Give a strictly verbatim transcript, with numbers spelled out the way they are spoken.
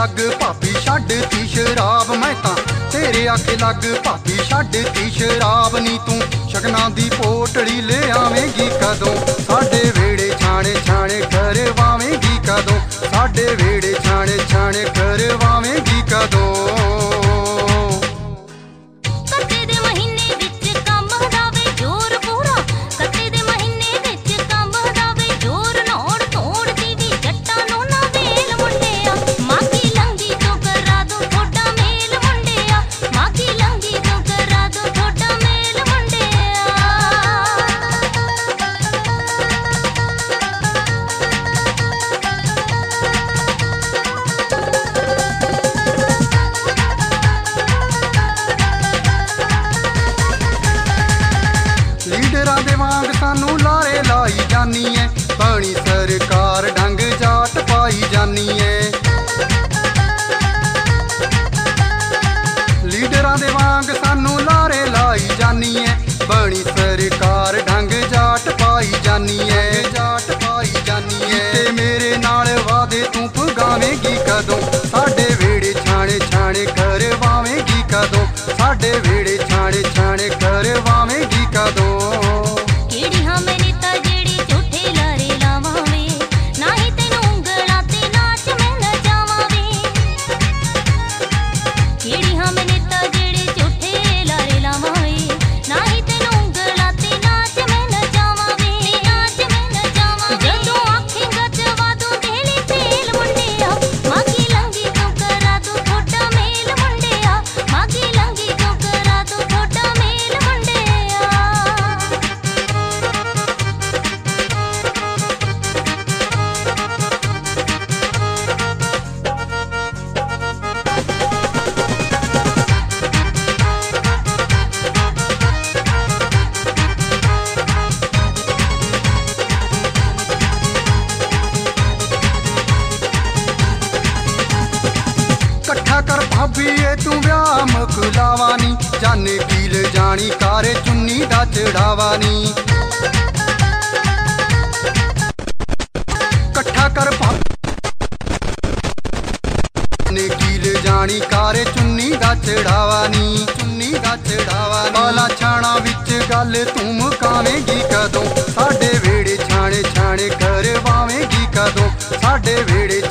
लग भाभी छड्डती शराब, मैं तां तेरे आखे लग भाभी छड्डती शराब। नी तू शगनां दी पोटली ले आवेंगी कदों, साडे वेड़े छाणे छाणे करवावेंगी कदों, साडे वेड़े छाणे छाणे करवावेंगी कदों। लीडरां दे वांग सानू लारे लाई जानी है, बनी सरकार डंग जाट पाई जानी है। लीडरां दे वांग सानू लारे लाई जानी है, बनी सरकार डंग जाट पाई जानी है, जाट पाई जानी है। ते मेरे नाल वादे तू पुगावेंगी कदों, साडे वेड़े छाणे छाणे करवावेंगी कदों, साडे वेड़े छाणे छाणे करवावेंगी कदों। कर भाभी ये तू ब्याह मुकलावानी, जाने कील जानी कारे चुन्नी दा चढ़ावानी। कट्ठा कर भाभी जाने कील जानी कारे चुन्नी दा चढ़ावानी, चुन्नी दा चढ़ावानी। बाला छाणा विच गल तू मुकावेंगी कदों, साडे वेड़े छाणे छाणे करवावेंगी कदों, साडे वेड़े